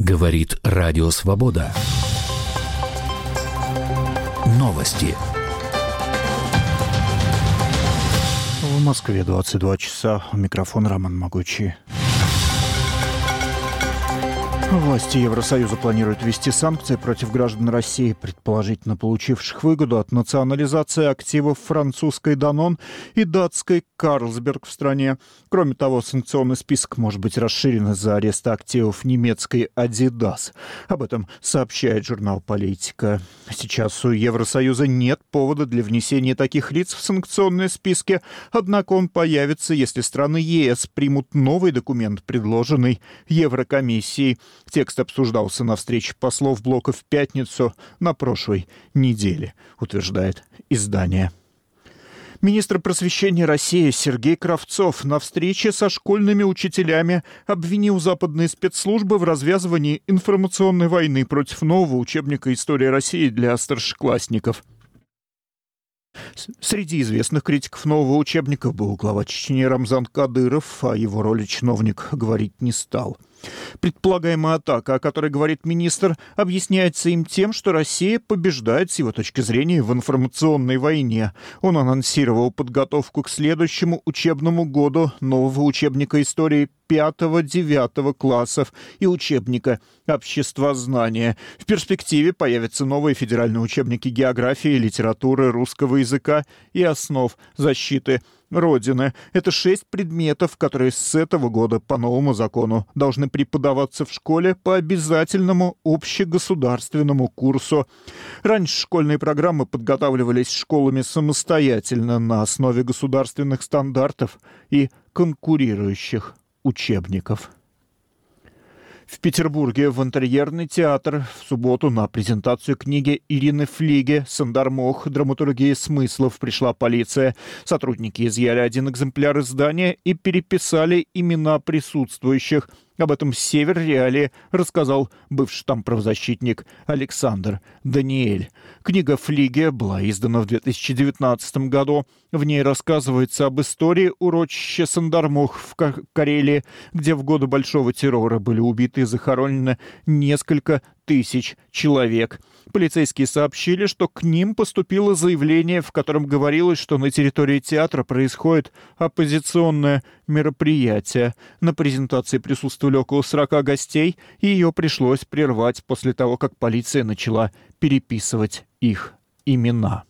Говорит Радио Свобода. Новости. В Москве 22 часа. У микрофона Роман Могучий. Власти Евросоюза планируют ввести санкции против граждан России, предположительно получивших выгоду от национализации активов французской Danone и датской Carlsberg в стране. Кроме того, санкционный список может быть расширен из-за ареста активов немецкой Adidas. Об этом сообщает журнал «Политика». Сейчас у Евросоюза нет повода для внесения таких лиц в санкционные списки, однако он появится, если страны ЕС примут новый документ, предложенный Еврокомиссией. Текст обсуждался на встрече послов блока в пятницу на прошлой неделе, утверждает издание. Министр просвещения России Сергей Кравцов на встрече со школьными учителями обвинил западные спецслужбы в развязывании информационной войны против нового учебника «История России» для старшеклассников. Среди известных критиков нового учебника был глава Чечни Рамзан Кадыров, а его роли чиновник говорить не стал. Предполагаемая атака, о которой говорит министр, объясняется им тем, что Россия побеждает, с его точки зрения, в информационной войне. Он анонсировал подготовку к следующему учебному году нового учебника истории 5-9 классов и учебника обществознания. В перспективе появятся новые федеральные учебники географии, литературы, русского языка и основ защиты Родины. Это 6 предметов, которые с этого года по новому закону должны преподаваться в школе по обязательному общегосударственному курсу. Раньше школьные программы подготавливались школами самостоятельно на основе государственных стандартов и конкурирующих учебников. В Петербурге в интерьерный театр в субботу на презентацию книги Ирины Флиге «Сандармох. Драматургия смыслов» пришла полиция. Сотрудники изъяли 1 экземпляр издания и переписали имена присутствующих. Об этом «Север Реалии» рассказал бывший там правозащитник Александр Даниэль. Книга Флиге была издана в 2019 году. В ней рассказывается об истории урочища Сандармох в Карелии, где в годы Большого террора были убиты и захоронены несколько тысяч человек. Полицейские сообщили, что к ним поступило заявление, в котором говорилось, что на территории театра происходит оппозиционное мероприятие. На презентации присутствовали около 40 гостей, и ее пришлось прервать после того, как полиция начала переписывать их имена.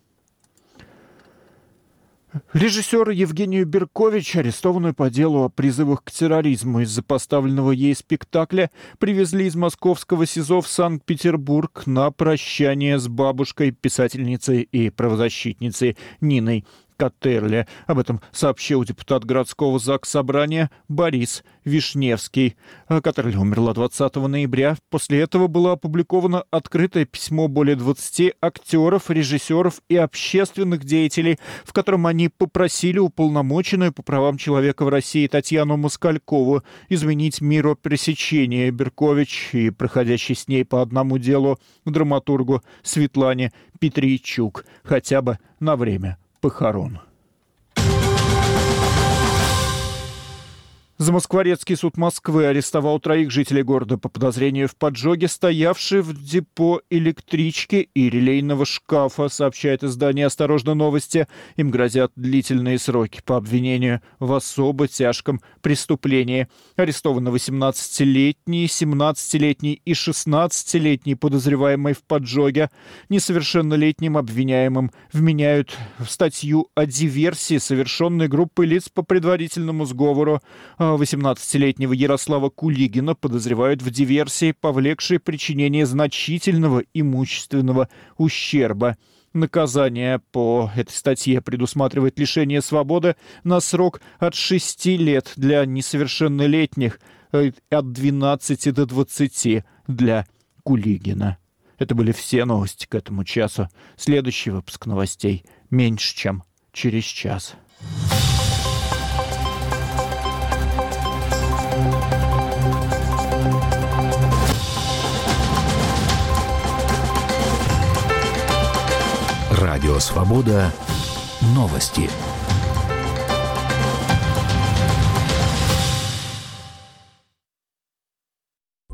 Режиссер Евгению Беркович, арестованную по делу о призывах к терроризму из-за поставленного ей спектакля, привезли из московского СИЗО в Санкт-Петербург на прощание с бабушкой, писательницей и правозащитницей Ниной Каттерле. Об этом сообщил депутат городского заксобрания Борис Вишневский. Каттерле умерла 20 ноября. После этого было опубликовано открытое письмо более 20 актеров, режиссеров и общественных деятелей, в котором они попросили уполномоченную по правам человека в России Татьяну Москалькову изменить миропресечение Беркович и проходящей с ней по одному делу драматургу Светлане Петрийчук хотя бы на время похорон. Замоскворецкий суд Москвы арестовал 3 жителей города по подозрению в поджоге, стоявшей в депо электрички и релейного шкафа, сообщает издание «Осторожно, новости». Им грозят длительные сроки по обвинению в особо тяжком преступлении. Арестованы 18-летний, 17-летний и 16-летний подозреваемые в поджоге. Несовершеннолетним обвиняемым вменяют в статью о диверсии, совершенной группой лиц по предварительному сговору. 18-летнего Ярослава Кулигина подозревают в диверсии, повлекшей причинение значительного имущественного ущерба. Наказание по этой статье предусматривает лишение свободы на срок от 6 лет для несовершеннолетних, от 12 до 20 для Кулигина. Это были все новости к этому часу. Следующий выпуск новостей меньше, чем через час. Радио Свобода. Новости.